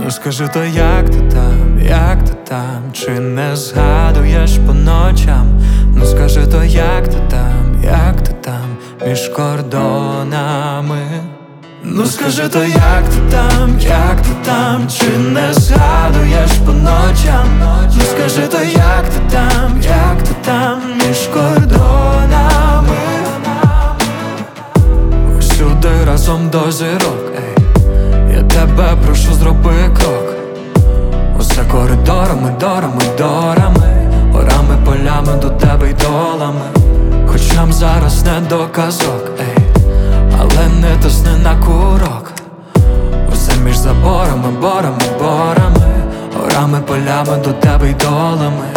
Ну скажи, то як ти там, чи не згадуєш по ночам? Ну скажи, то як ти там, між кордонами? Ну скажи, то як ти там, чи не згадуєш по ночам? Ну скажи, то як ти там, між кордонами? Всюди разом до зірок, ей. Я тебе прошу, зроби крок. Усе коридорами, дорами, горами, полями, до тебе й долами. Хоч нам зараз не до казок, ей, але не тисни на курок. Усе між заборами, борами, горами, полями, до тебе й долами.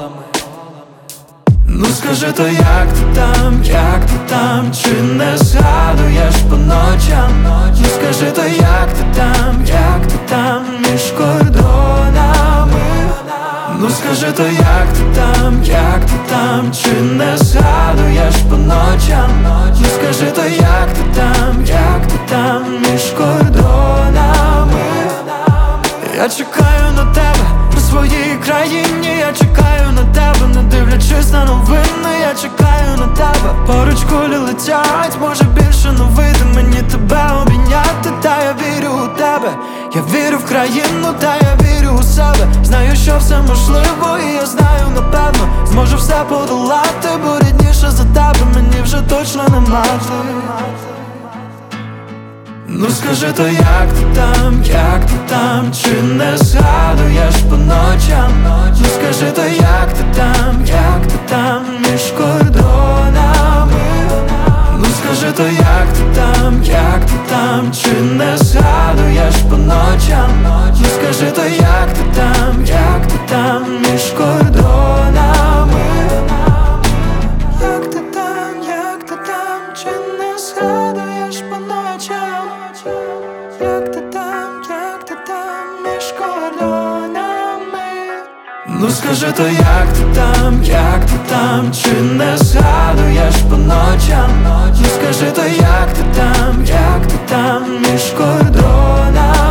Ну скажи, то як ти там, чи не згадуєш по ночам? Ну скажи, то як ти там, між кордонами? Ну скажи, то як ти там, чи не згадуєш по ночам? Ну скажи, то як ти там, між кордонами? Я чекаю на тебе у своїй країні, я чекаю на тебе, не дивлячись на новини. Я чекаю на тебе, поруч кулі летять, може більше не вийде мені тебе обійняти. Та я вірю у тебе, я вірю в країну, та я вірю у себе. Знаю, що все можливо, і я знаю, напевно, зможу все подолати, бо рідніше за тебе мені вже точно нема. Ну скажи, то як ти там, чи не згадуєш по ночам? Ну скажи, то як ти там, між кордонами? Ну скажи, то як ти там, чи не згадуєш по ночам? Ну скажи, то як ти там, між кордонами? Як ти там, чи не згадуєш по ночам? Як ти там, між кордонами? Ну скажи, то як ти там, чи не згадуєш по ночам? Ну скажи, то як ти там, між кордонами?